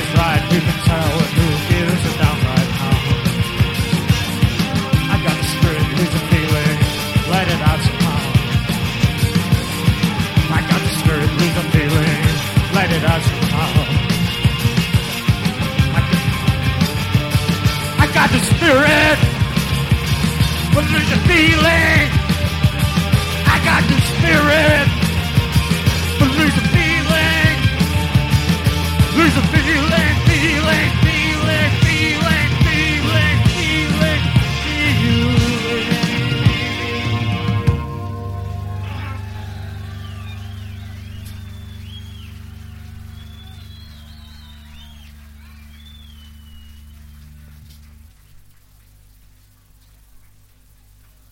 is right, who can tell who gives a damn right now? I got the spirit, who's a feeling, let it out somehow. I got the spirit, who's a feeling, let it out somehow. I got the spirit, but lose the feeling. I got the spirit, but lose the feeling. Lose the feeling.